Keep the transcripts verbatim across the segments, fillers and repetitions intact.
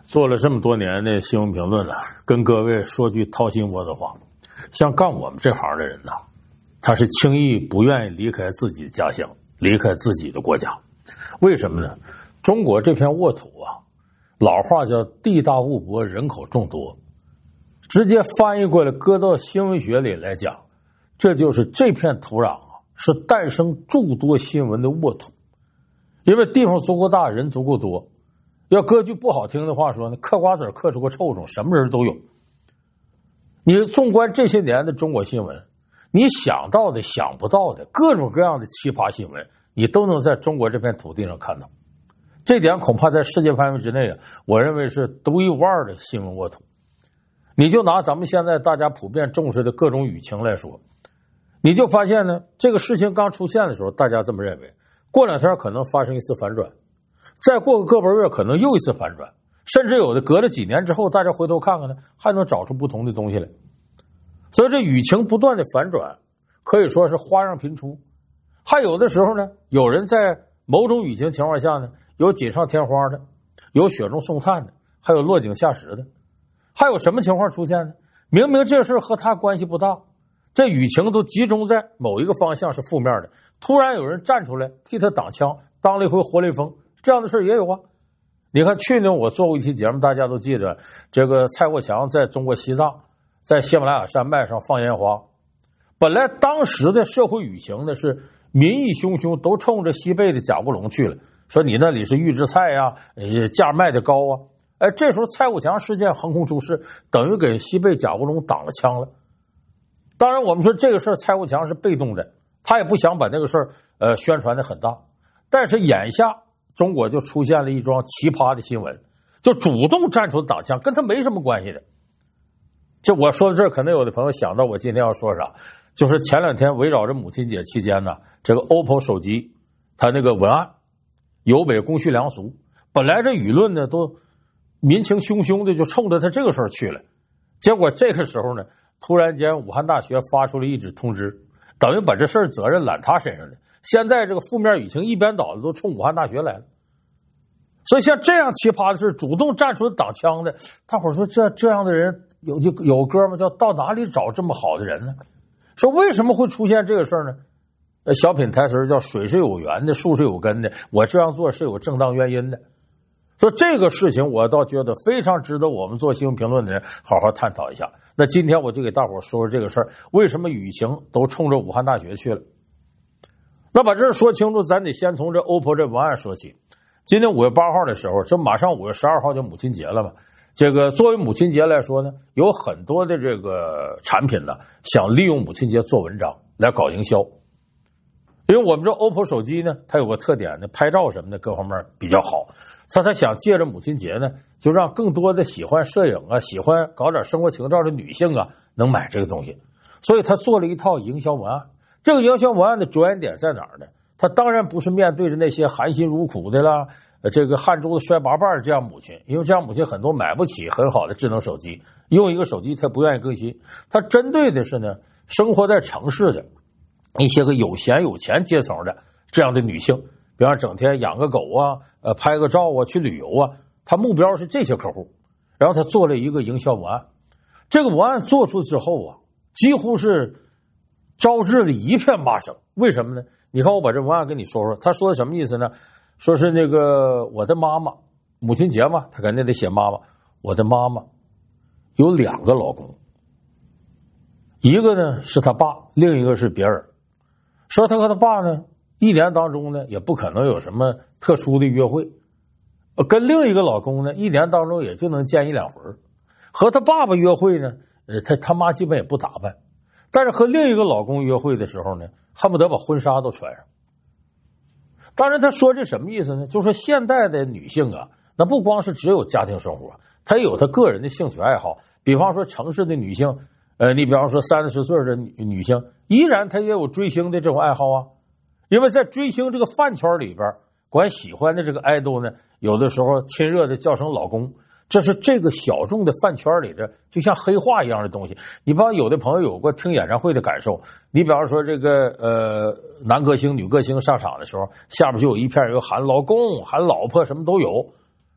做了这么多年的新闻评论了，跟各位说句掏心窝子话，像干我们这行的人呢，他是轻易不愿意离开自己的家乡，离开自己的国家。为什么呢？中国这片沃土啊，老话叫地大物博，人口众多，直接翻译过来搁到新闻学里来讲，这就是这片土壤啊，是诞生诸多新闻的沃土。因为地方足够大，人足够多，要搁句不好听的话说呢，嗑瓜子嗑出个臭虫，什么人都有。你纵观这些年的中国新闻，你想到的想不到的各种各样的奇葩新闻，你都能在中国这片土地上看到。这点恐怕在世界范围之内啊，我认为是独一无二的新闻沃土。你就拿咱们现在大家普遍重视的各种舆情来说，你就发现呢，这个事情刚出现的时候大家这么认为，过两天可能发生一次反转，再过个个把月可能又一次反转，甚至有的隔了几年之后大家回头看看呢，还能找出不同的东西来。所以这舆情不断的反转，可以说是花样频出。还有的时候呢，有人在某种舆情情况下呢，有锦上添花的，有雪中送炭的，还有落井下石的。还有什么情况出现呢？明明这事和他关系不大，这舆情都集中在某一个方向是负面的，突然有人站出来替他挡枪，当了一回活雷锋，这样的事也有啊。你看去年我做过一期节目，大家都记得，这个蔡国强在中国西藏在喜马拉雅山脉上放烟花，本来当时的社会舆情呢是民意汹汹，都冲着西贝的甲骨龙去了，说你那里是预制菜呀、啊，价卖的高啊。哎，这时候蔡国强事件横空出世，等于给西贝甲骨龙挡了枪了。当然我们说这个事儿蔡国强是被动的，他也不想把那个事儿呃宣传的很大，但是眼下中国就出现了一桩奇葩的新闻，就主动站出挡枪，跟他没什么关系的。这我说到这儿，可能有的朋友想到我今天要说啥，就是前两天围绕着母亲节期间呢，这个 O P P O 手机它那个文案有违公序良俗，本来这舆论呢都民情汹汹的就冲着他这个事儿去了，结果这个时候呢，突然间武汉大学发出了一纸通知，等于把这事儿责任揽他身上了。现在这个负面舆情一边倒的都冲武汉大学来了。所以像这样奇葩的事，主动站出来挡枪的，大伙儿说这这样的人有就有歌吗？叫到哪里找这么好的人呢？说为什么会出现这个事儿呢？呃，小品台词叫水是有源的，树是有根的，我这样做是有正当原因的。所以这个事情我倒觉得非常值得我们做新闻评论的人好好探讨一下。那今天我就给大伙说说这个事儿，为什么舆情都冲着武汉大学去了。那把这说清楚，咱得先从这 O P P O 这文案说起。今天五月八号的时候，这马上五月十二号就母亲节了嘛。这个作为母亲节来说呢，有很多的这个产品呢，想利用母亲节做文章来搞营销。因为我们这 O P P O 手机呢，它有个特点呢，拍照什么的各方面比较好。他他想借着母亲节呢，就让更多的喜欢摄影啊、喜欢搞点生活情照的女性啊，能买这个东西。所以他做了一套营销文案。这个营销文案的着眼点在哪儿呢？他当然不是面对着那些含辛茹苦的啦，这个汗珠子摔八瓣这样母亲，因为这样母亲很多买不起很好的智能手机，用一个手机他不愿意更新。他针对的是呢，生活在城市的一些个有闲有钱阶层的这样的女性，比方整天养个狗啊，呃，拍个照啊，去旅游啊，他目标是这些客户。然后他做了一个营销文案，这个文案做出之后啊，几乎是招致了一片骂声。为什么呢？你看我把这文案跟你说说，他说的什么意思呢？说是那个我的妈妈，母亲节嘛，他肯定得写妈妈。我的妈妈有两个老公，一个呢是他爸，另一个是别人。说他和他爸呢，一年当中呢也不可能有什么特殊的约会，跟另一个老公呢一年当中也就能见一两回。和他爸爸约会呢，呃，他他妈基本也不打扮。但是和另一个老公约会的时候呢，恨不得把婚纱都穿上。当然他说这什么意思呢？就是说现代的女性啊，那不光是只有家庭生活，她也有她个人的兴趣爱好。比方说城市的女性，呃，你比方说三十岁的女女性，依然她也有追星的这种爱好啊。因为在追星这个饭圈里边，管喜欢的这个爱豆呢，有的时候亲热的叫声老公，这是这个小众的饭圈里的就像黑话一样的东西。你比方有的朋友有过听演唱会的感受，你比方说这个呃男歌星女歌星上场的时候，下边就有一片有喊老公喊老婆什么都有，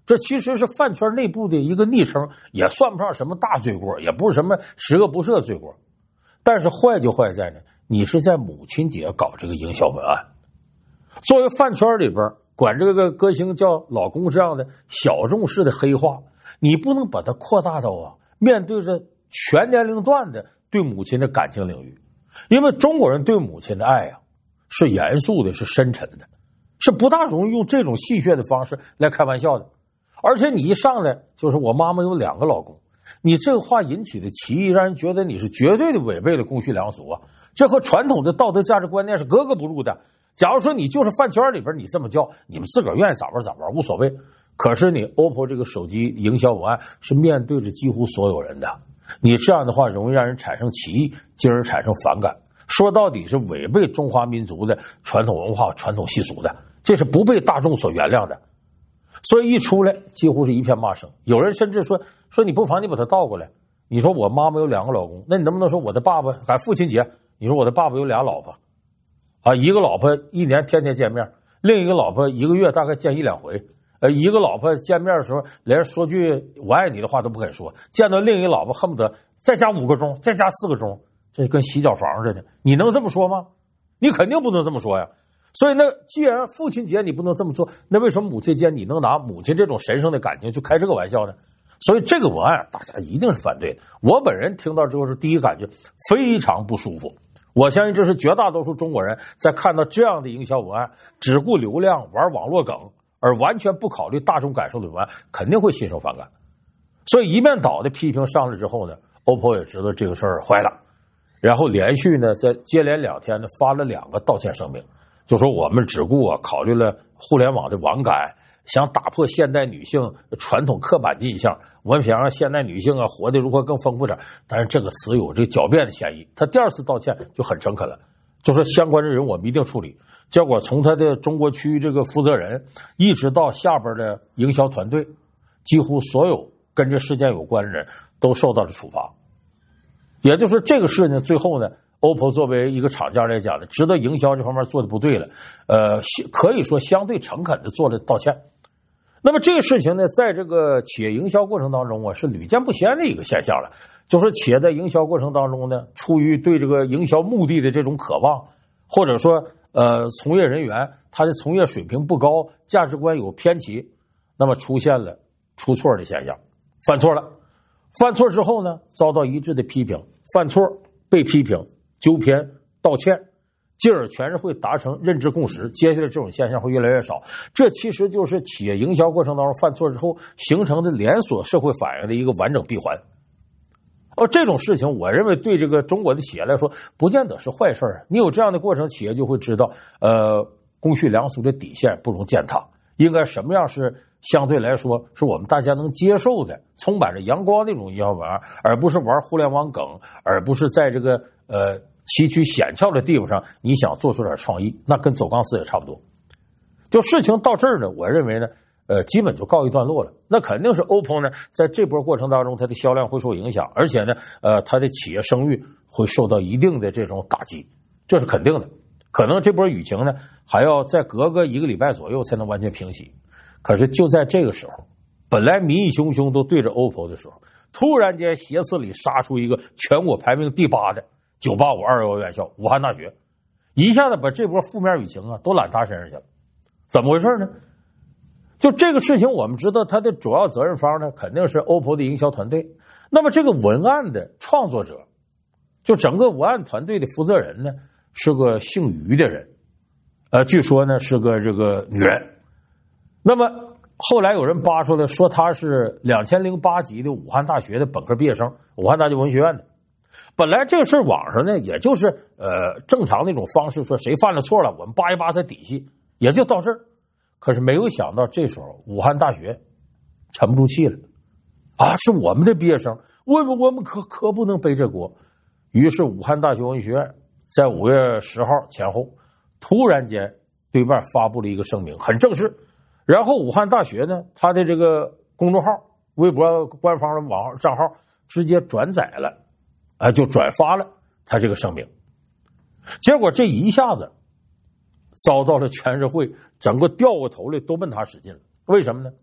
这其实是饭圈内部的一个昵称，也算不上什么大罪过，也不是什么十恶不赦罪过。但是坏就坏在呢，你是在母亲节搞这个营销文案，作为饭圈里边管这个歌星叫老公这样的小众式的黑话，你不能把它扩大到啊面对着全年龄段的对母亲的感情领域。因为中国人对母亲的爱啊是严肃的，是深沉的，是不大容易用这种戏谑的方式来开玩笑的。而且你一上来就是我妈妈有两个老公，你这个话引起的歧义，让人觉得你是绝对的违背了公序良俗啊，这和传统的道德价值观念是格格不入的。假如说你就是饭圈里边你这么叫，你们自个儿愿意咋玩咋玩无所谓。可是你 O P P O 这个手机营销文案是面对着几乎所有人的，你这样的话容易让人产生歧义，进而产生反感。说到底是违背中华民族的传统文化、传统习俗的，这是不被大众所原谅的。所以一出来几乎是一片骂声，有人甚至说说你不妨你把它倒过来，你说我妈妈有两个老公，那你能不能说我的爸爸还父亲节，你说我的爸爸有俩老婆啊，一个老婆一年天天见面，另一个老婆一个月大概见一两回，呃，一个老婆见面的时候连说句我爱你的话都不肯说，见到另一个老婆恨不得再加五个钟，再加四个钟，这跟洗脚房似的，你能这么说吗？你肯定不能这么说呀。所以呢，既然父亲节你不能这么做，那为什么母亲节你能拿母亲这种神圣的感情去开这个玩笑呢？所以这个文案大家一定是反对的。我本人听到之后是第一感觉非常不舒服。我相信这是绝大多数中国人在看到这样的营销文案，只顾流量玩网络梗，而完全不考虑大众感受的文案，肯定会心生反感。所以一面倒的批评上来之后呢 ，O P P O 也知道这个事儿坏了，然后连续呢在接连两天呢发了两个道歉声明。就说我们只顾啊考虑了互联网的网感，想打破现代女性传统刻板印象，我们想让现代女性啊活得如何更丰富点。但是这个词有这个狡辩的嫌疑。他第二次道歉就很诚恳了，就说相关的人我们一定处理。结果从他的中国区这个负责人一直到下边的营销团队，几乎所有跟这事件有关的人都受到了处罚。也就是这个事呢，最后呢O P P O 作为一个厂家来讲呢，知道营销这方面做的不对了，呃，可以说相对诚恳的做了道歉。那么这个事情呢，在这个企业营销过程当中啊，是屡见不鲜的一个现象了。就是企业在营销过程当中呢，出于对这个营销目的的这种渴望，或者说呃，从业人员他的从业水平不高，价值观有偏歧，那么出现了出错的现象，犯错了，犯错之后呢，遭到一致的批评，犯错被批评。纠偏道歉，进而全社会达成认知共识，接下来这种现象会越来越少。这其实就是企业营销过程当中犯错之后形成的连锁社会反应的一个完整闭环。而这种事情我认为对这个中国的企业来说不见得是坏事啊。你有这样的过程，企业就会知道呃，公序良俗的底线不容践踏，应该什么样是相对来说是我们大家能接受的，充满着阳光那种营销文案，而不是玩互联网梗，而不是在这个呃崎岖险峭的地方上你想做出点创意，那跟走钢丝也差不多。就事情到这儿呢，我认为呢呃基本就告一段落了。那肯定是 O P P O 呢在这波过程当中它的销量会受影响，而且呢呃它的企业声誉会受到一定的这种打击，这是肯定的。可能这波舆情呢还要再隔个一个礼拜左右才能完全平息。可是就在这个时候，本来民意汹汹都对着 O P P O 的时候，突然间斜刺里杀出一个全国排名第八的九八五二幺院校武汉大学，一下子把这波负面舆情啊都揽他身上去了。怎么回事呢？就这个事情我们知道它的主要责任方呢肯定是 O P P O 的营销团队。那么这个文案的创作者，就整个文案团队的负责人呢是个姓于的人，呃，据说呢是个这个女人。那么后来有人扒出来说他是两千零八级的武汉大学的本科毕业生，武汉大学文学院的。本来这个事网上呢也就是呃正常那种方式，说谁犯了错了我们扒一扒他底细，也就到这儿。可是没有想到这时候武汉大学沉不住气了啊，是我们的毕业生，我们我们可可不能背这锅。于是武汉大学文学院在五月十号前后突然间对外发布了一个声明，很正式。然后武汉大学呢他的这个公众号微博官方的网账号直接转载了啊，就转发了他这个声明。结果这一下子遭到了全社会整个掉过头来都奔他使劲了。为什么呢？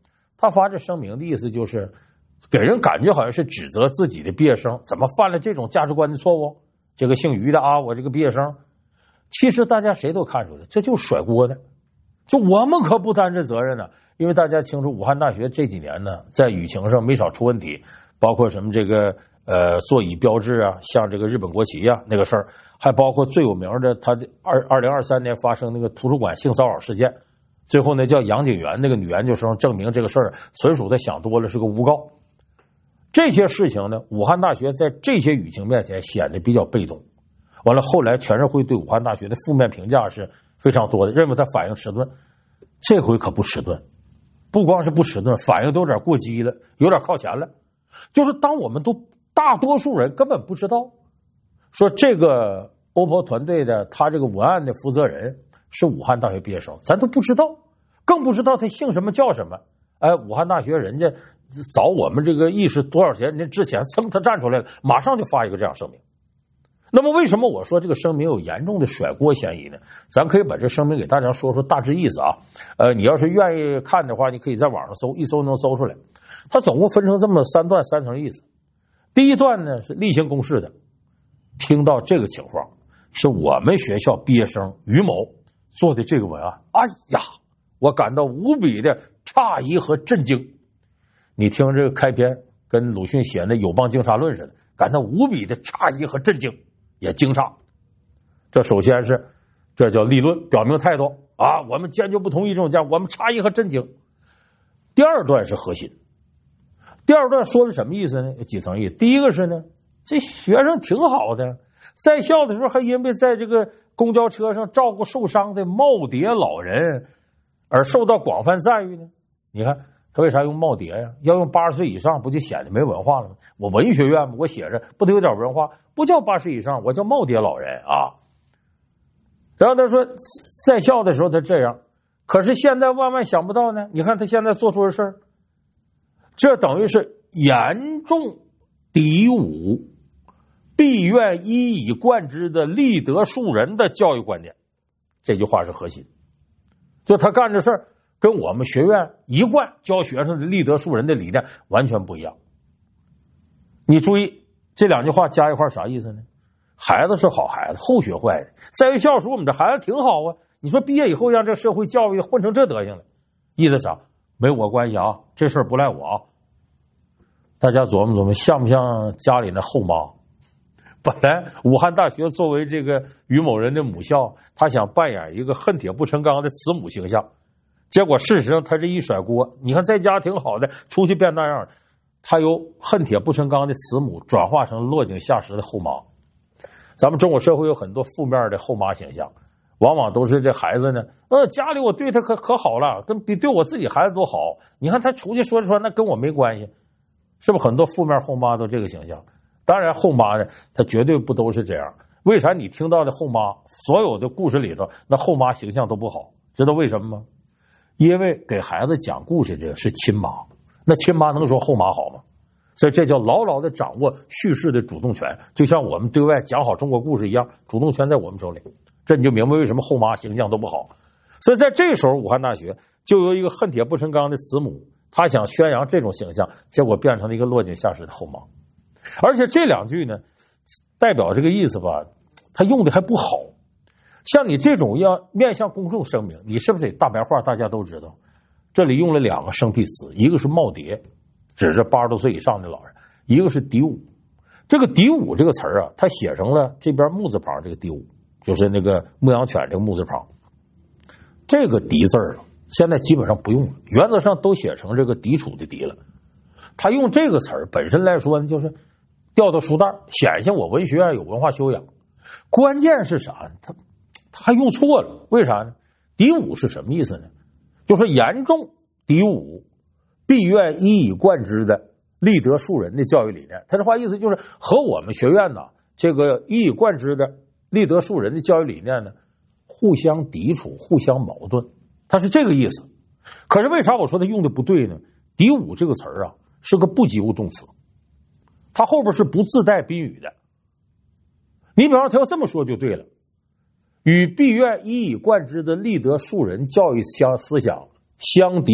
他发这声明的意思就是给人感觉好像是指责自己的毕业生怎么犯了这种价值观的错误。这个姓于的啊，我这个毕业生，其实大家谁都看出来，这就是甩锅的。就我们可不担这责任呢，因为大家清楚，武汉大学这几年呢，在舆情上没少出问题，包括什么这个呃座椅标志啊，像这个日本国旗啊那个事儿，还包括最有名的，他的二二零二三年发生那个图书馆性骚扰事件，最后呢叫杨景元那个女研究生证明这个事儿纯属他想多了，是个诬告。这些事情呢，武汉大学在这些舆情面前显得比较被动。完了，后来全社会对武汉大学的负面评价是非常多的，认为他反应迟钝。这回可不迟钝，不光是不迟钝，反应都有点过激了，有点靠前了。就是当我们都大多数人根本不知道，说这个 O P P O 团队的他这个文案的负责人是武汉大学毕业生，咱都不知道，更不知道他姓什么叫什么。哎，武汉大学人家早我们这个意识多少年之前，噌他站出来了，马上就发一个这样声明。那么为什么我说这个声明有严重的甩锅嫌疑呢？咱可以把这声明给大家说说大致意思啊。呃，你要是愿意看的话，你可以在网上搜，一搜能搜出来。它总共分成这么三段三层意思。第一段呢是例行公事的，听到这个情况，是我们学校毕业生于某做的这个文案，哎呀，我感到无比的诧异和震惊。你听这个开篇跟鲁迅写的《友邦惊诧论》似的，感到无比的诧异和震惊，也惊诧。这首先是这叫立论，表明态度啊，我们坚决不同意这种价，我们诧异和震惊。第二段是核心，第二段说的什么意思呢？有几层意思。第一个是呢，这学生挺好的，在校的时候还因为在这个公交车上照顾受伤的耄耋老人而受到广泛赞誉呢。你看他为啥用耄耋呀？要用八十岁以上，不就显得没文化了吗？我文学院嘛，我写着不得有点文化？不叫八十以上，我叫耄耋老人啊。然后他说，在校的时候他这样，可是现在万万想不到呢。你看他现在做出的事儿，这等于是严重诋侮必愿一以贯之的立德树人的教育观点。这句话是核心，就他干这事儿跟我们学院一贯教学生的立德树人的理念完全不一样。你注意这两句话加一块啥意思呢？孩子是好孩子，后学坏的。在校时候我们这孩子挺好啊，你说毕业以后让这社会教育混成这德行了，意思啥？没我关系啊，这事儿不赖我啊。大家琢磨琢磨，像不像家里的后妈？本来武汉大学作为这个于某人的母校，他想扮演一个恨铁不成钢的慈母形象，结果事实上他这一甩锅，你看在家挺好的，出去变那样，他由恨铁不成钢的慈母转化成落井下石的后妈。咱们中国社会有很多负面的后妈形象，往往都是这孩子呢，呃，家里我对他可可好了，跟比对我自己孩子多好。你看他出去说着说，那跟我没关系，是不是？很多负面后妈都这个形象。当然，后妈呢，她绝对不都是这样。为啥你听到的后妈，所有的故事里头，那后妈形象都不好？知道为什么吗？因为给孩子讲故事这个是亲妈，那亲妈能说后妈好吗？所以这叫牢牢的掌握叙事的主动权，就像我们对外讲好中国故事一样，主动权在我们手里。这你就明白为什么后妈形象都不好。所以在这时候，武汉大学就由一个恨铁不成钢的慈母，他想宣扬这种形象，结果变成了一个落井下石的后妈。而且这两句呢，代表这个意思吧，他用的还不好。像你这种要面向公众声明，你是不是得大白话大家都知道？这里用了两个生僻词，一个是耄耋，指着八十多岁以上的老人；一个是敌侮。这个敌侮这个词儿啊，它写成了这边木字旁，这个敌侮就是那个牧羊犬这个木字旁。这个敌字儿啊，现在基本上不用了，原则上都写成这个敌楚的敌了。他用这个词儿本身来说呢，就是掉到书袋，显现我文学院有文化修养。关键是啥呢？他他还用错了，为啥呢？敌侮是什么意思呢？就是严重敌侮必愿一以贯之的立德树人的教育理念。他这话意思就是和我们学院呢这个一以贯之的立德树人的教育理念呢互相抵触，互相矛盾，他是这个意思。可是为啥我说他用的不对呢？敌侮这个词儿啊是个不及物动词，它后边是不自带宾语的。你比方他要这么说就对了，与必愿一以贯之的立德树人教育相思想相敌侮，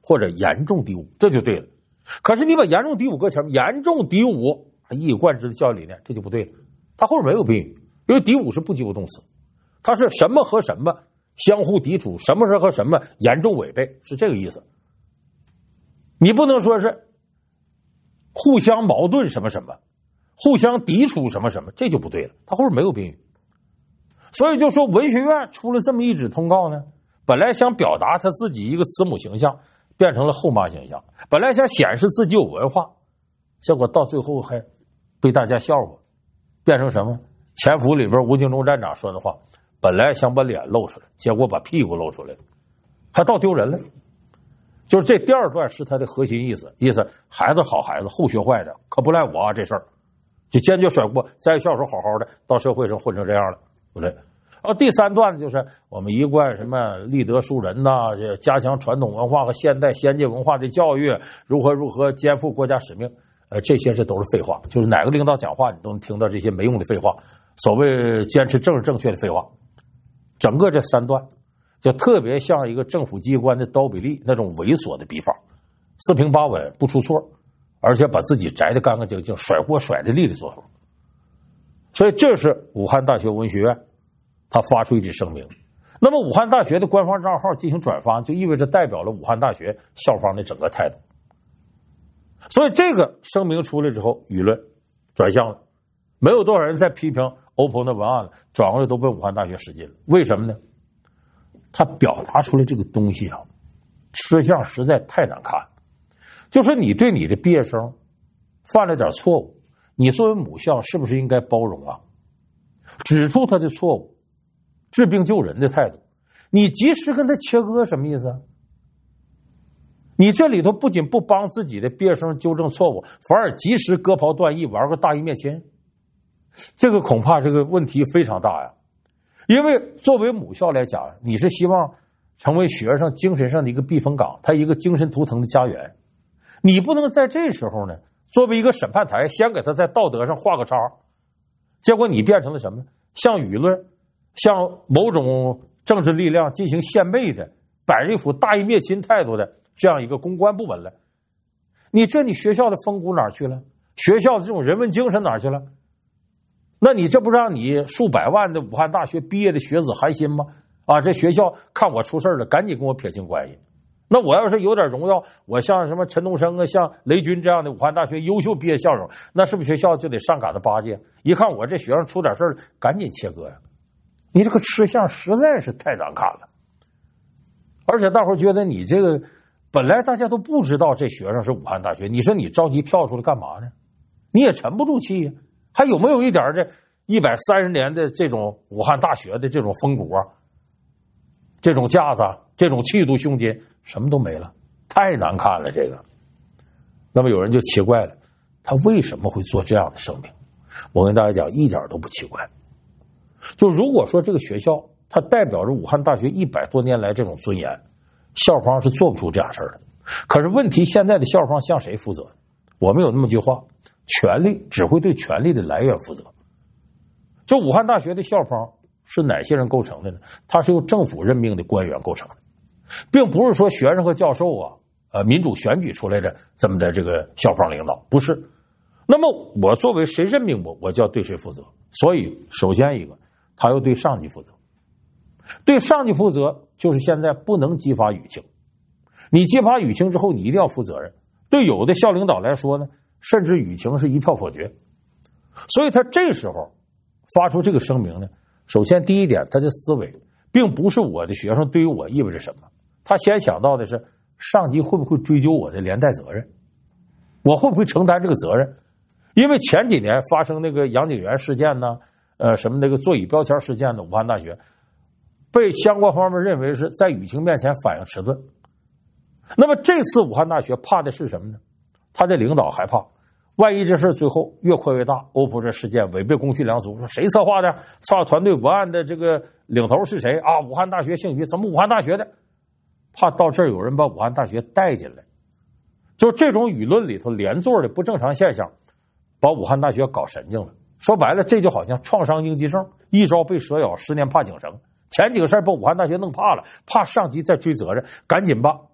或者严重低污，这就对了。可是你把严重低污搁前面，严重低污一以贯之的教育理念，这就不对了。它后面没有宾语，因为低污是不及物动词，它是什么和什么相互抵触，什么是和什么严重违背，是这个意思。你不能说是互相矛盾什么什么，互相抵触什么什么，这就不对了，它后面没有宾语。所以就说文学院出了这么一纸通告呢，本来想表达他自己一个慈母形象，变成了后妈形象，本来想显示自己有文化，结果到最后还被大家笑话，变成什么？潜伏里边吴敬中站长说的话，本来想把脸露出来，结果把屁股露出来了，还倒丢人了。就是这第二段是他的核心意思，意思孩子好孩子，后学坏的可不赖我啊，这事儿就坚决甩锅，在校时候好好的，到社会上混成这样了，不对。然后第三段就是我们一贯什么立德树人呐，这加强传统文化和现代先进文化的教育，如何如何肩负国家使命，呃，这些是都是废话，就是哪个领导讲话你都能听到这些没用的废话，所谓坚持政治正确的废话。整个这三段就特别像一个政府机关的刀比例那种猥琐的笔法，四平八稳不出错，而且把自己摘得干干净净，甩锅甩的利利索索。所以这是武汉大学文学院他发出一纸声明。那么武汉大学的官方账号进行转发，就意味着代表了武汉大学校方的整个态度。所以这个声明出来之后，舆论转向了，没有多少人在批评欧鹏的文案了，转过来都被武汉大学使劲了。为什么呢？他表达出来这个东西啊，吃相实在太难看。就说你对你的毕业生犯了点错误，你作为母校是不是应该包容啊？指出他的错误，治病救人的态度，你及时跟他切割什么意思啊？你这里头不仅不帮自己的毕业生纠正错误，反而及时割袍断义，玩个大义灭亲，这个恐怕这个问题非常大呀。因为作为母校来讲，你是希望成为学生精神上的一个避风港，他一个精神图腾的家园，你不能在这时候呢作为一个审判台先给他在道德上画个叉，结果你变成了什么？向舆论向某种政治力量进行献媚的，摆着一副大义灭亲态度的这样一个公关部门了。你这你学校的风骨哪儿去了？学校的这种人文精神哪儿去了？那你这不让你数百万的武汉大学毕业的学子寒心吗？啊，这学校看我出事了，赶紧跟我撇清关系。那我要是有点荣耀，我像什么陈东升啊，像雷军这样的武汉大学优秀毕业校友，那是不是学校就得上赶着巴结？一看我这学生出点事儿，赶紧切割呀！你这个吃相实在是太难看了。而且大伙觉得你这个本来大家都不知道这学生是武汉大学，你说你着急跳出来干嘛呢？你也沉不住气呀。还有没有一点这一百三十年的这种武汉大学的这种风骨啊，这种架子，这种气度胸襟，什么都没了，太难看了这个。那么有人就奇怪了，他为什么会做这样的声明？我跟大家讲，一点都不奇怪。就如果说这个学校它代表着武汉大学一百多年来这种尊严，校方是做不出这样事儿的。可是问题现在的校方向谁负责？我们有那么句话，权力只会对权力的来源负责。就武汉大学的校方是哪些人构成的呢？它是由政府任命的官员构成的，并不是说学生和教授啊，呃，民主选举出来的这么的这个校方领导，不是。那么我作为谁任命我，我就要对谁负责。所以首先一个，他要对上级负责。对上级负责，就是现在不能激发舆情。你激发舆情之后，你一定要负责任。对有的校领导来说呢，甚至舆情是一票否决。所以他这时候发出这个声明呢，首先第一点，他的思维并不是我的学生对于我意味着什么，他先想到的是上级会不会追究我的连带责任，我会不会承担这个责任。因为前几年发生那个杨景元事件呢，呃，什么那个座椅标签事件的武汉大学，被相关方面认为是在舆情面前反应迟钝。那么这次武汉大学怕的是什么呢？他的领导害怕，万一这事最后越扩越大，欧普这事件违背公序良俗，说谁策划的？策划团队文案的这个领头是谁啊？武汉大学姓于，怎么武汉大学的？怕到这儿有人把武汉大学带进来，就这种舆论里头连坐的不正常现象，把武汉大学搞神经了。说白了，这就好像创伤应激症，一朝被蛇咬，十年怕井绳。前几个事儿把武汉大学弄怕了，怕上级再追责任，赶紧吧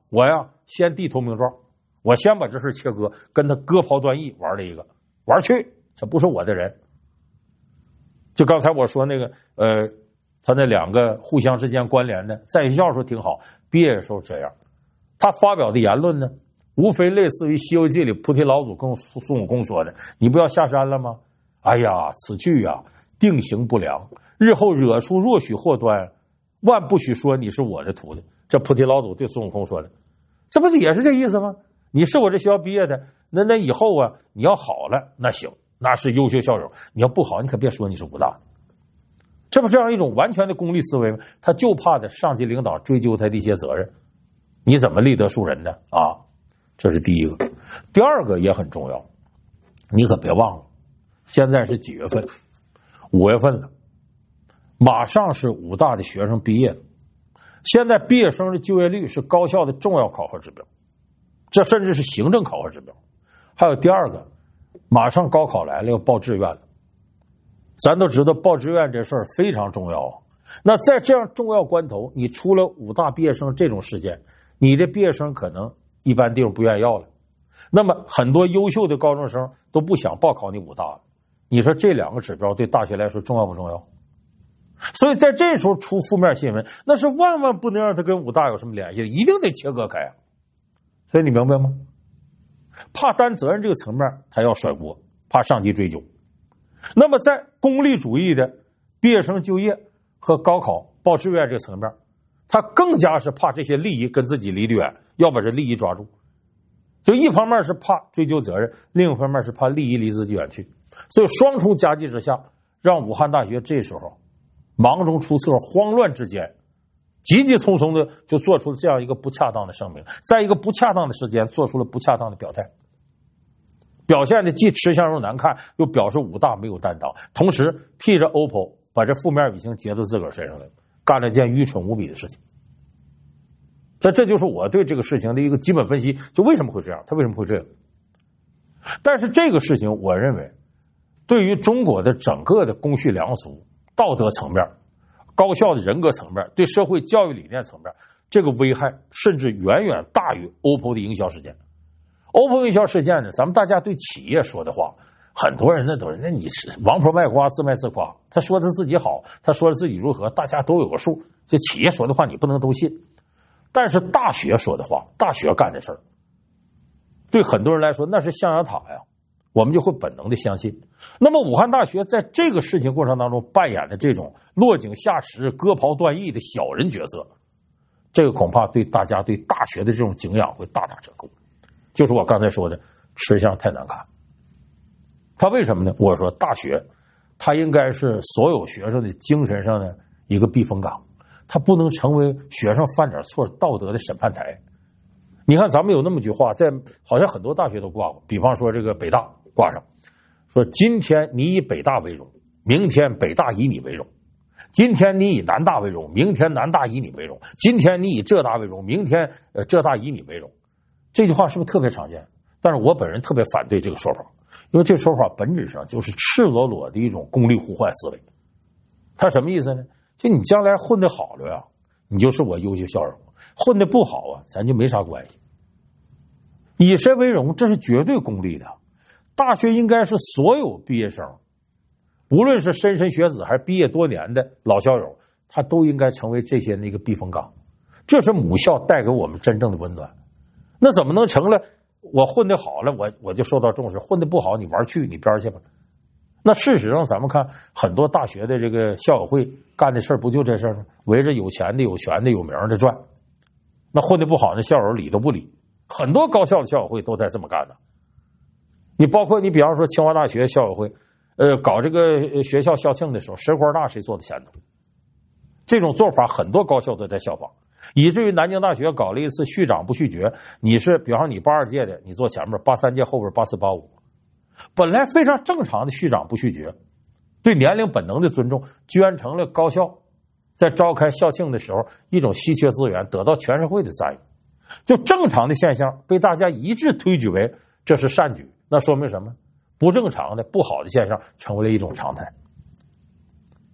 我呀先递投名状，我先把这事切割，跟他割袍断义玩了一个，玩去，这不是我的人。就刚才我说那个呃，他那两个互相之间关联的，在学校时候挺好，毕业的时候这样。他发表的言论呢，无非类似于《西游记》里菩提老祖跟孙悟空说的：“你不要下山了吗？哎呀，此去呀，定行不良，日后惹出若许祸端，万不许说你是我的徒弟。”这菩提老祖对孙悟空说的，这不是也是这意思吗？你是我这学校毕业的，那那以后啊，你要好了那行，那是优秀校友；你要不好，你可别说你是武大。这不这样一种完全的功利思维吗？他就怕的上级领导追究他的一些责任，你怎么立德树人呢？啊，这是第一个。第二个也很重要，你可别忘了，现在是几月份？五月份了，马上是武大的学生毕业了。现在毕业生的就业率是高校的重要考核指标，这甚至是行政考核指标。还有第二个，马上高考来了，要报志愿了。咱都知道报志愿这事儿非常重要啊。那在这样重要关头，你出了武大毕业生这种事件，你的毕业生可能一般地方不愿意要了。那么很多优秀的高中生都不想报考你武大了。你说这两个指标对大学来说重要不重要？所以在这时候出负面新闻，那是万万不能让他跟武大有什么联系的，一定得切割开啊。所以你明白吗？怕担责任这个层面他要甩锅，怕上级追究。那么在功利主义的毕业生就业和高考报志愿这个层面，他更加是怕这些利益跟自己离得远，要把这利益抓住。就一方面是怕追究责任，另一方面是怕利益离自己远去，所以双重夹击之下，让武汉大学这时候忙中出错，慌乱之间急急匆匆的就做出了这样一个不恰当的声明，在一个不恰当的时间做出了不恰当的表态，表现的既吃相又难看，又表示武大没有担当，同时替着 O P O 把这负面语情结到自个儿身上来，干了件愚蠢无比的事情。这这就是我对这个事情的一个基本分析，就为什么会这样，他为什么会这样。但是这个事情我认为对于中国的整个的公序良俗、道德层面、高校的人格层面、对社会教育理念层面，这个危害甚至远远大于 O P O 的营销事件。O P O 营销事件呢，咱们大家对企业说的话，很多人那都是那你是王婆卖瓜自卖自夸，他说他自己好，他说自己如何，大家都有个数。这企业说的话你不能都信，但是大学说的话，大学干的事儿，对很多人来说那是象牙塔呀，我们就会本能的相信。那么武汉大学在这个事情过程当中扮演的这种落井下石、割袍断义的小人角色，这个恐怕对大家对大学的这种敬仰会大打折扣。就是我刚才说的，吃相太难看。他为什么呢？我说大学它应该是所有学生的精神上的一个避风港，它不能成为学生犯点错道德的审判台。你看咱们有那么句话，在好像很多大学都挂过，比方说这个北大挂上说，今天你以北大为荣，明天北大以你为荣；今天你以南大为荣，明天南大以你为荣；今天你以浙大为荣，明天呃浙大以你为荣。这句话是不是特别常见？但是我本人特别反对这个说法，因为这说法本质上就是赤裸裸的一种功利互换思维。它什么意思呢？就你将来混得好了呀，你就是我优秀校友；混得不好啊，咱就没啥关系。以谁为荣，这是绝对功利的。大学应该是所有毕业生，无论是莘莘学子还是毕业多年的老校友，他都应该成为这些那个避风港。这是母校带给我们真正的温暖。那怎么能成了我混得好了我我就受到重视，混得不好你玩去你边去吧？那事实上咱们看很多大学的这个校友会干的事儿不就这事儿吗？围着有钱的有权的有名的转，那混得不好那校友理都不理。很多高校的校友会都在这么干的。你包括你比方说清华大学校友会呃，搞这个学校校庆的时候，谁官大谁坐在前头，这种做法很多高校都在效仿，以至于南京大学搞了一次续长不续爵，你是比方说你八二届的，你坐前面，八三届后边，八四八五，本来非常正常的续长不续爵，对年龄本能的尊重，居然成了高校在召开校庆的时候一种稀缺资源，得到全社会的赞誉。就正常的现象被大家一致推举为这是善举，那说明什么？不正常的不好的现象成为了一种常态。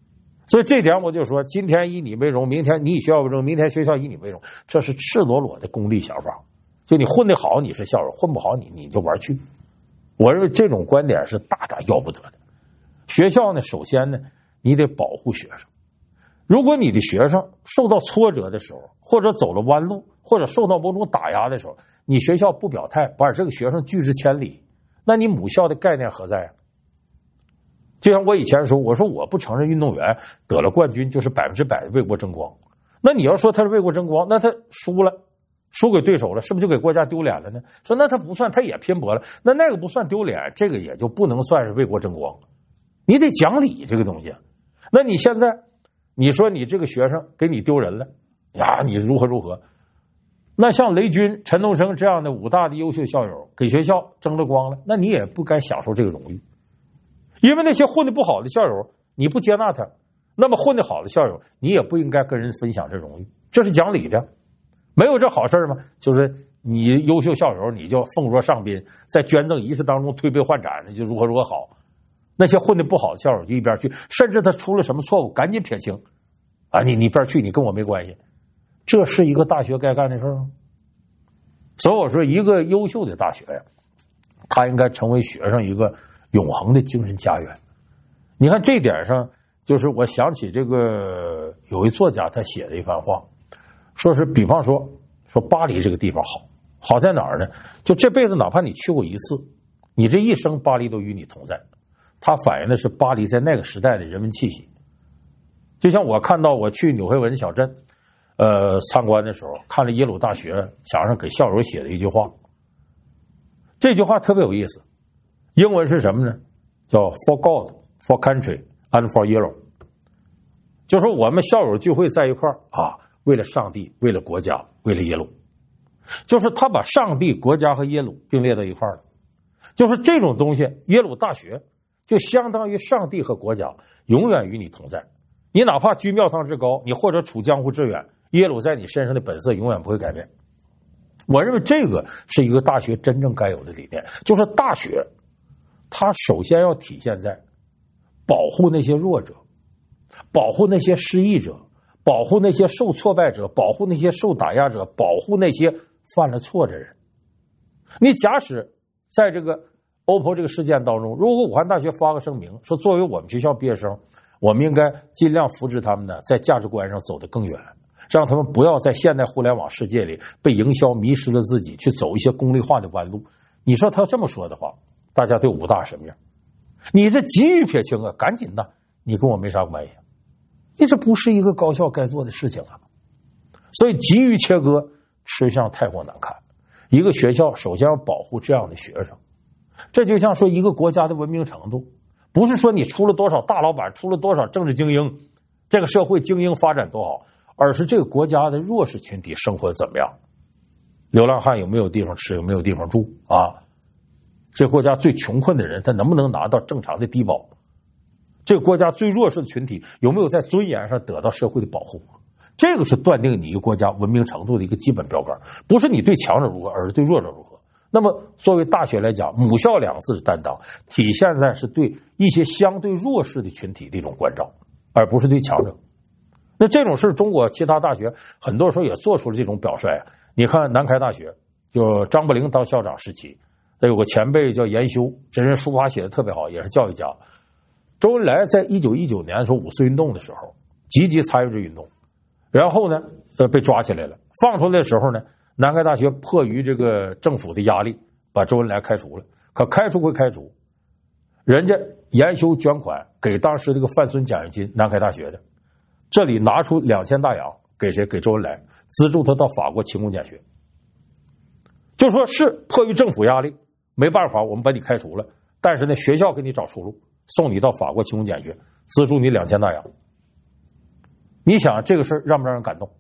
所以这点我就说，今天以你为荣，明天你以学校为荣，明天学校以你为荣，这是赤裸裸的功利想法。就你混得好，你是校友；混不好，你你就玩去。我认为这种观点是大大要不得的。学校呢，首先呢，你得保护学生。如果你的学生受到挫折的时候，或者走了弯路，或者受到某种打压的时候，你学校不表态，把这个学生拒之千里，那你母校的概念何在啊？就像我以前说，我说我不承认运动员得了冠军就是百分之百的为国争光。那你要说他是为国争光，那他输了，输给对手了，是不是就给国家丢脸了呢？说那他不算，他也拼搏了，那那个不算丢脸，这个也就不能算是为国争光。你得讲理这个东西。那你现在你说你这个学生给你丢人了呀，你如何如何？那像雷军、陈东升这样的武大的优秀校友给学校争了光了，那你也不该享受这个荣誉。因为那些混得不好的校友你不接纳他，那么混得好的校友你也不应该跟人分享这荣誉，这是讲理的。没有这好事吗？就是你优秀校友你就奉若上宾，在捐赠仪式当中推杯换盏，就如何如何好。那些混得不好的校友就一边去，甚至他出了什么错误赶紧撇清啊，你你一边去，你跟我没关系。这是一个大学该干的事吗？所以我说，一个优秀的大学呀，它应该成为学生一个永恒的精神家园。你看这点上，就是我想起这个有一作家他写的一番话，说是比方说说巴黎这个地方好，好在哪儿呢？就这辈子哪怕你去过一次，你这一生巴黎都与你同在。它反映的是巴黎在那个时代的人文气息。就像我看到我去纽黑文小镇呃，参观的时候，看了耶鲁大学墙上给校友写的一句话，这句话特别有意思，英文是什么呢？叫 For God, for country, and for Yellow。 就说我们校友聚会在一块儿啊，为了上帝，为了国家，为了耶鲁。就是他把上帝、国家和耶鲁并列在一块儿了。就是这种东西，耶鲁大学就相当于上帝和国家永远与你同在。你哪怕居庙堂之高，你或者处江湖之远，耶鲁在你身上的本色永远不会改变。我认为这个是一个大学真正该有的理念，就是大学它首先要体现在保护那些弱者，保护那些失意者，保护那些受挫败者，保护那些受打压者，保护那些犯了错的人。你假使在这个 O P P O 这个事件当中，如果武汉大学发个声明说，作为我们学校毕业生，我们应该尽量扶持他们呢，在价值观上走得更远，让他们不要在现代互联网世界里被营销迷失了自己，去走一些功利化的弯路。你说他这么说的话，大家对武大什么样？你这急于撇清啊，赶紧的，你跟我没啥关系，你这不是一个高校该做的事情啊。所以急于切割，吃相太过难看。一个学校首先要保护这样的学生，这就像说一个国家的文明程度，不是说你出了多少大老板，出了多少政治精英，这个社会精英发展多好，而是这个国家的弱势群体生活怎么样，流浪汉有没有地方吃，有没有地方住啊？这个国家最穷困的人他能不能拿到正常的低保？这个国家最弱势的群体有没有在尊严上得到社会的保护？这个是断定你一个国家文明程度的一个基本标杆，不是你对强者如何，而是对弱者如何。那么作为大学来讲，母校两个字的担当体现在是对一些相对弱势的群体的一种关照，而不是对强者。那这种事中国其他大学很多时候也做出了这种表率。你看南开大学，就张伯苓当校长时期，他有个前辈叫严修，这人书法写的特别好，也是教育家。周恩来在一九一九年的时候五四运动的时候积极参与这运动，然后呢呃被抓起来了，放出来的时候呢，南开大学迫于这个政府的压力把周恩来开除了。可开除归开除，人家研修捐款给当时这个范孙奖学金，南开大学的，这里拿出两千大洋给谁？给周恩来，资助他到法国勤工俭学。就说是迫于政府压力，没办法，我们把你开除了，但是呢，学校给你找出路，送你到法国勤工俭学，资助你两千大洋。你想这个事让不让人感动？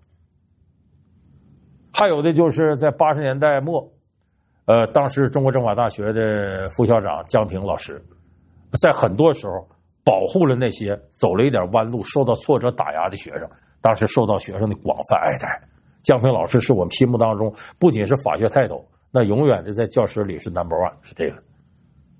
还有的就是在八十年代末，呃，当时中国政法大学的副校长江平老师，在很多时候保护了那些走了一点弯路、受到挫折打压的学生，当时受到学生的广泛爱戴。江平老师是我们心目当中不仅是法学泰斗，那永远的在教室里是 number one， 是这个。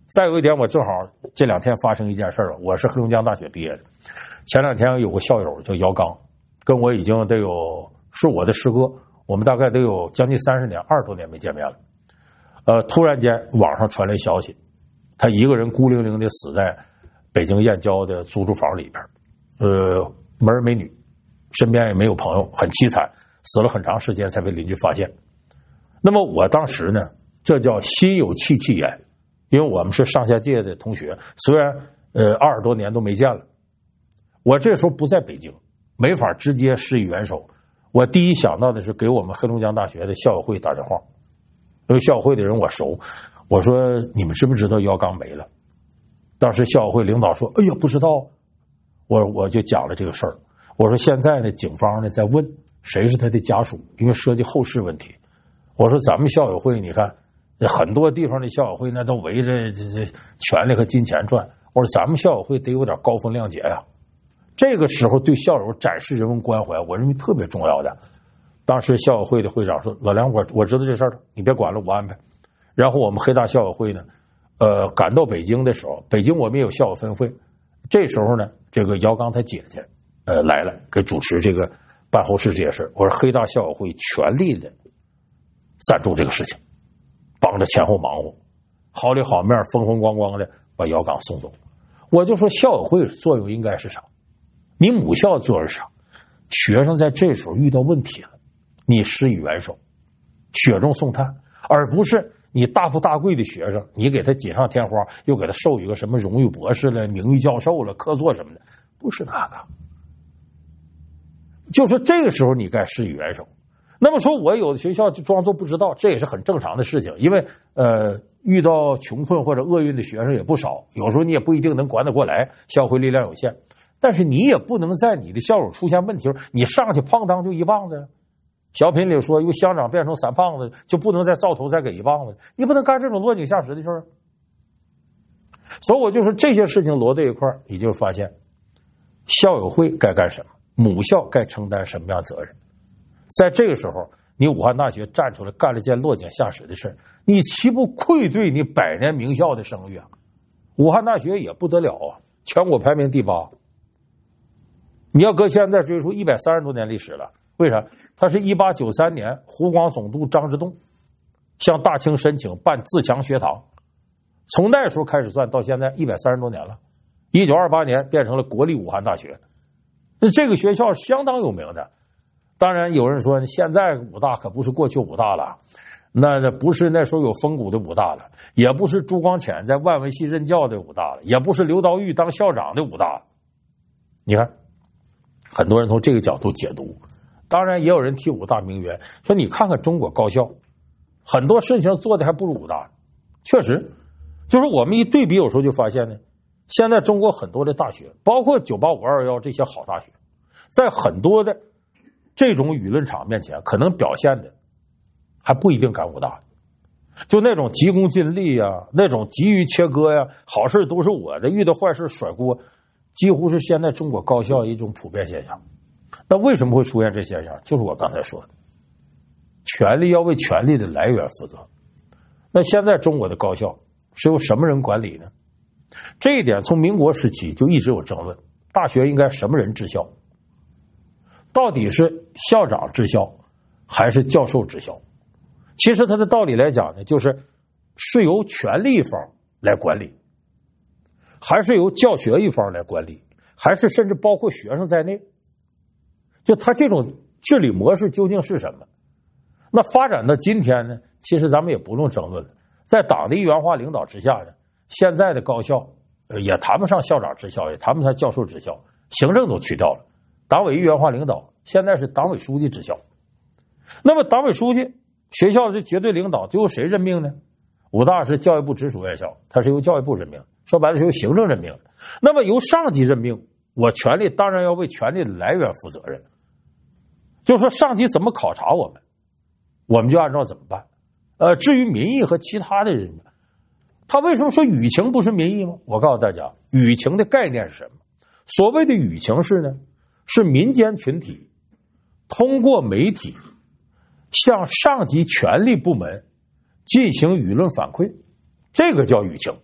再有一点，我正好这两天发生一件事儿，我是黑龙江大学毕业的。前两天有个校友叫姚刚，跟我已经得有是我的师哥，我们大概得有将近三十年，二十多年没见面了。呃，突然间网上传来消息，他一个人孤零零的死在北京燕郊的租住房里边，呃，没儿没女，身边也没有朋友，很凄惨，死了很长时间才被邻居发现。那么我当时呢，这叫心有戚戚焉，因为我们是上下届的同学，虽然呃二十多年都没见了。我这时候不在北京，没法直接施以援手。我第一想到的是给我们黑龙江大学的校友会打电话，因为校友会的人我熟，我说你们知不知道姚刚没了？当时校友会领导说：“哎呀，不知道。”我我就讲了这个事儿。我说现在呢，警方呢在问谁是他的家属，因为涉及后事问题。我说咱们校友会，你看很多地方的校友会那都围着这这权力和金钱转。我说咱们校友会得有点高风亮节呀。这个时候对校友展示人文关怀，我认为特别重要的。当时校友会的会长说：“老梁，我我知道这事儿了，你别管了，我安排。”然后我们黑大校友会呢，呃，赶到北京的时候，北京我们也有校友分会。这时候呢，这个姚刚他姐姐，呃，来了，给主持这个办后事这些事。我说黑大校友会全力的赞助这个事情，帮着前后忙活，好里好面，风风光光的把姚刚送走。我就说校友会作用应该是啥？你母校作用是啥？学生在这时候遇到问题了，你施以援手，雪中送炭，而不是你大富大贵的学生，你给他锦上添花，又给他授予个什么荣誉博士了、名誉教授了、客座什么的，不是那个。就说这个时候你该施以援手。那么说我有的学校就装作不知道，这也是很正常的事情，因为呃遇到穷困或者厄运的学生也不少，有时候你也不一定能管得过来，校会力量有限。但是你也不能在你的校友出现问题时，你上去砰当就一棒子。小品里说由乡长变成三胖子，就不能再灶头再给一棒子，你不能干这种落井下石的事儿。所以我就说这些事情摞在一块儿，你就发现校友会该干什么，母校该承担什么样责任。在这个时候，你武汉大学站出来干了件落井下石的事，你岂不愧对你百年名校的声誉啊？武汉大学也不得了啊，全国排名第八。你要搁现在追溯一百三十多年历史了，为啥？他是一八九三年湖广总督张之洞向大清申请办自强学堂，从那时候开始算到现在一百三十多年了。一九二八年变成了国立武汉大学，那这个学校相当有名的。当然有人说现在武大可不是过去武大了，那不是那时候有风骨的武大了，也不是朱光潜在外文系任教的武大了，也不是刘道玉当校长的武大了。你看很多人从这个角度解读，当然也有人替武大鸣冤，说你看看中国高校很多事情做的还不如武大。确实就是我们一对比，有时候就发现呢，现在中国很多的大学，包括九八五二幺这些好大学，在很多的这种舆论场面前，可能表现的还不一定赶武大，就那种急功近利啊，那种急于切割呀、啊，好事都是我的，遇到坏事甩锅，几乎是现在中国高校一种普遍现象。那为什么会出现这现象？就是我刚才说的，权力要为权力的来源负责。那现在中国的高校是由什么人管理呢？这一点从民国时期就一直有争论，大学应该什么人治校？到底是校长治校还是教授治校？其实它的道理来讲呢，就是是由权力一方来管理，还是由教学一方来管理，还是甚至包括学生在内？就他这种治理模式究竟是什么？那发展到今天呢，其实咱们也不用争论了。在党的一元化领导之下呢，现在的高校也谈不上校长治校，也谈不上教授治校，行政都去掉了，党委一元化领导，现在是党委书记治校。那么党委书记学校的绝对领导就由谁任命呢？武大是教育部直属院校，它是由教育部任命，说白了是由行政任命。那么由上级任命，我权力当然要为权力的来源负责任。就是说上级怎么考察我们，我们就按照怎么办。呃，至于民意和其他的人，他为什么说舆情不是民意吗？我告诉大家，舆情的概念是什么？所谓的舆情是呢，是民间群体通过媒体向上级权力部门进行舆论反馈，这个叫舆情。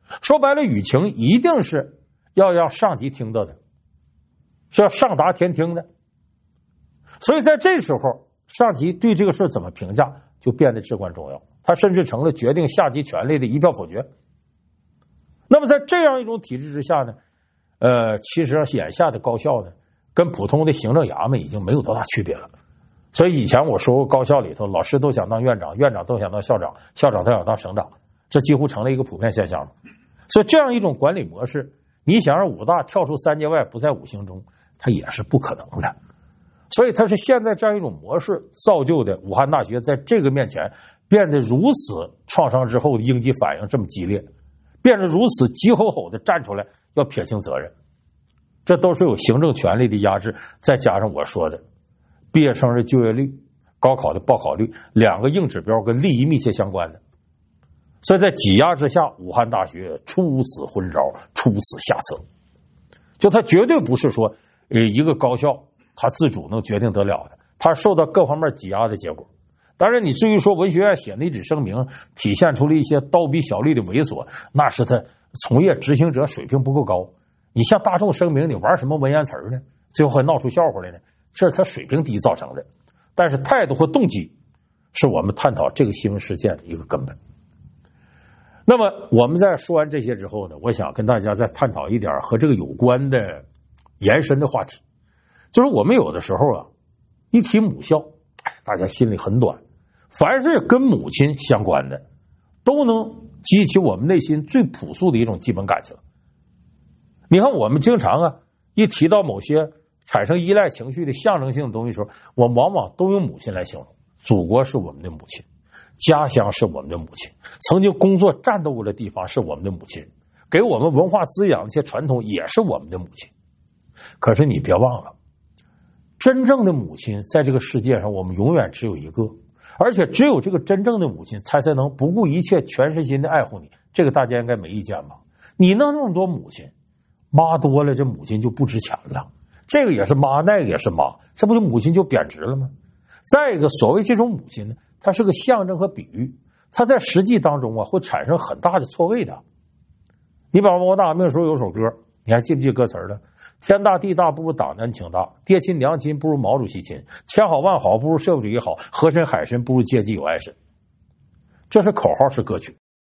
说白了，舆情一定是要让上级听到的，是要上达天听的。所以在这时候，上级对这个事怎么评价就变得至关重要，他甚至成了决定下级权力的一票否决。那么在这样一种体制之下呢，呃，其实眼下的高校呢，跟普通的行政衙门已经没有多大区别了。所以以前我说过，高校里头老师都想当院长，院长都想当校长，校长都想当省长，这几乎成了一个普遍现象了。所以这样一种管理模式，你想让武大跳出三界外，不在五行中，它也是不可能的。所以它是现在这样一种模式造就的武汉大学在这个面前变得如此创伤之后的应激反应这么激烈，变得如此急吼吼的站出来要撇清责任，这都是有行政权力的压制，再加上我说的毕业生的就业率、高考的报考率两个硬指标跟利益密切相关的。所以在挤压之下，武汉大学出此昏招，出此下策。就它绝对不是说呃一个高校它自主能决定得了的，它受到各方面挤压的结果。当然你至于说文学院写那纸声明体现出了一些刀笔小利的猥琐，那是他从业执行者水平不够高。你像大众声明，你玩什么文言词呢？最后还闹出笑话来呢？这是他水平低造成的。但是态度和动机是我们探讨这个新闻事件的一个根本。那么我们在说完这些之后呢，我想跟大家再探讨一点和这个有关的延伸的话题，就是我们有的时候啊，一提母校，大家心里很短，凡是跟母亲相关的，都能激起我们内心最朴素的一种基本感情。你看我们经常啊，一提到某些产生依赖情绪的象征性的东西的时候，我们往往都用母亲来形容。祖国是我们的母亲，家乡是我们的母亲，曾经工作战斗过的地方是我们的母亲，给我们文化滋养的一些传统也是我们的母亲。可是你别忘了，真正的母亲在这个世界上我们永远只有一个，而且只有这个真正的母亲才才能不顾一切全身心的爱护你，这个大家应该没意见吧？你能那么多母亲，妈多了这母亲就不值钱了，这个也是妈，那个也是妈，这不就母亲就贬值了吗？再一个，所谓这种母亲呢，它是个象征和比喻，它在实际当中啊会产生很大的错位的。你比方说我大革命的时候有首歌，你还记不记得歌词了？天大地大不如党难情大，爹亲娘亲不如毛主席亲，千好万好不如社会主义好，河深海深不如阶级有爱深。这是口号式歌曲。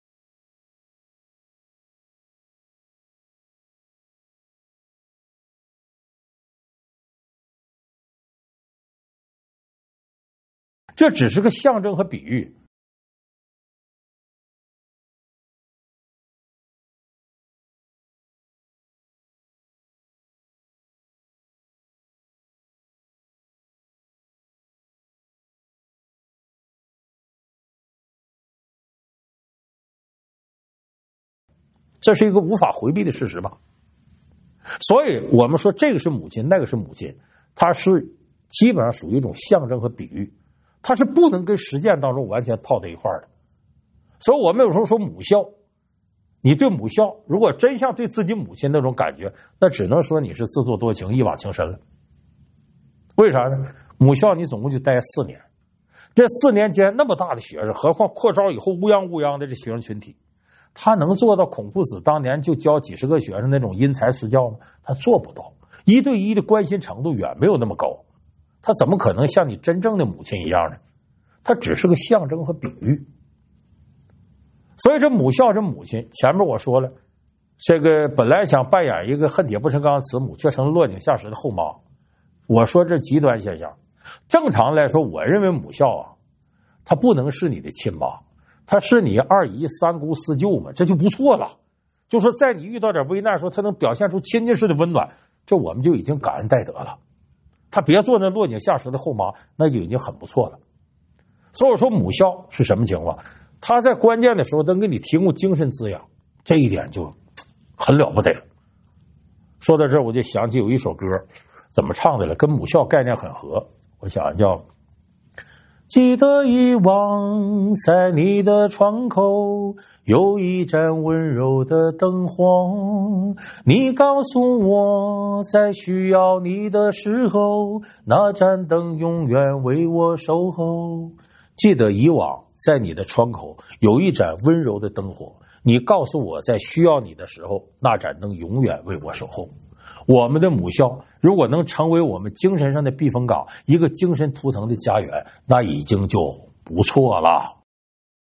这只是个象征和比喻。这是一个无法回避的事实吧。所以我们说这个是母亲，那个是母亲，它是基本上属于一种象征和比喻，它是不能跟实践当中完全套在一块儿的。所以我们有时候说母校，你对母校如果真像对自己母亲那种感觉，那只能说你是自作多情，一往情深了。为啥呢？母校你总共就待四年，这四年间那么大的学生，何况扩招以后乌泱乌泱的这学生群体，他能做到孔夫子当年就教几十个学生那种因材施教吗？他做不到，一对一的关心程度远没有那么高，他怎么可能像你真正的母亲一样呢？他只是个象征和比喻。所以这母校这母亲，前面我说了，这个本来想扮演一个恨铁不成钢的慈母，却成了落井下石的后妈。我说这极端现象。正常来说，我认为母校啊，它不能是你的亲妈，他是你二姨、三姑、四舅嘛，这就不错了。就说在你遇到点危难的时候，他能表现出亲近式的温暖，这我们就已经感恩戴德了。他别做那落井下石的后妈，那就已经很不错了。所以我说母校是什么情况？他在关键的时候能给你提供精神滋养，这一点就很了不得了。说到这儿，我就想起有一首歌，怎么唱的了，跟母校概念很合。我想叫记得以往，在你的窗口有一盏温柔的灯火，你告诉我，在需要你的时候，那盏灯永远为我守候。记得以往，在你的窗口有一盏温柔的灯火， 你告诉我，在需要你的时候，那盏能永远为我守候。我们的母校如果能成为我们精神上的避风港，一个精神图腾的家园，那已经就不错了。